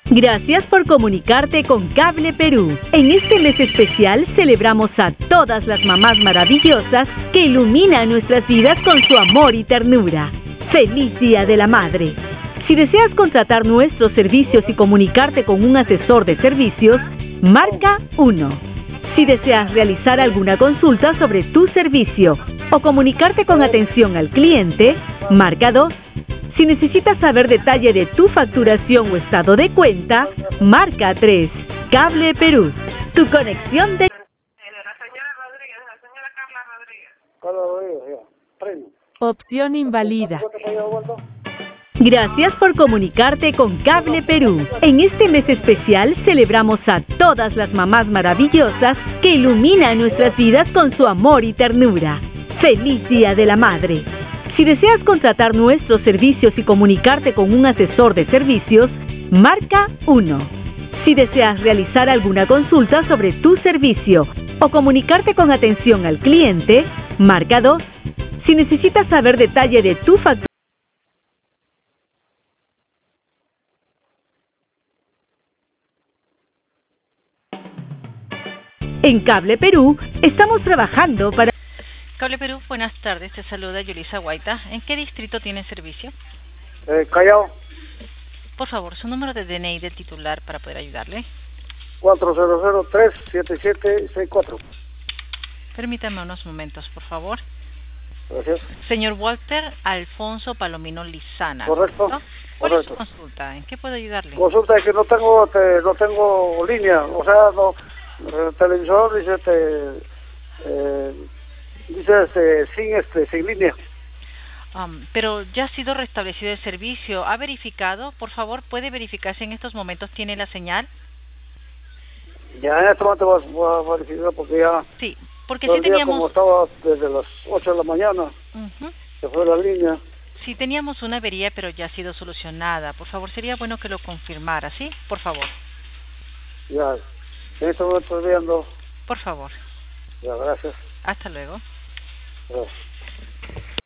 Gracias por comunicarte con Cable Perú. En este mes especial celebramos a todas las mamás maravillosas que iluminan nuestras vidas con su amor y ternura. ¡Feliz Día de la Madre! Si deseas contratar nuestros servicios y comunicarte con un asesor de servicios, marca 1. Si deseas realizar alguna consulta sobre tu servicio o comunicarte con atención al cliente, marca 2. Si necesitas saber detalle de tu facturación o estado de cuenta, marca 3. Cable Perú, tu conexión de... La señora Rodríguez, la señora Carla Rodríguez. Carla Rodríguez, ya. Premio. Opción invalida. ¿Cuánto te había vuelto? Gracias por comunicarte con Cable Perú. En este mes especial celebramos a todas las mamás maravillosas que iluminan nuestras vidas con su amor y ternura. ¡Feliz Día de la Madre! Si deseas contratar nuestros servicios y comunicarte con un asesor de servicios, marca 1. Si deseas realizar alguna consulta sobre tu servicio o comunicarte con atención al cliente, marca 2. Si necesitas saber detalle de tu facturación, en Cable Perú estamos trabajando para... Cable Perú, buenas tardes. Te saluda Yulisa Guaita. ¿En qué distrito tiene servicio? Callao, Por favor, su número de DNI del titular para poder ayudarle. 400-37764. Permítame unos momentos, por favor. Gracias. Señor Walter Alfonso Palomino Lizana. Correcto. ¿No? ¿Cuál es su Correcto. consulta? ¿En qué puedo ayudarle? Consulta es que no tengo línea, o sea, no, el televisor dice sin línea. Pero ya ha sido restablecido el servicio. ¿Ha verificado? Por favor, ¿puede verificar si en estos momentos tiene la señal? Ya en este momento voy a verificar porque ya Sí, porque todo sí el día teníamos... como estaba desde las 8 de la mañana, Ujú. se fue la línea. Sí teníamos una avería, pero ya ha sido solucionada. Por favor, sería bueno que lo confirmara, ¿sí? Por favor. Ya, en este momento estoy viendo. Por favor. Ya, gracias. Hasta luego. Gracias.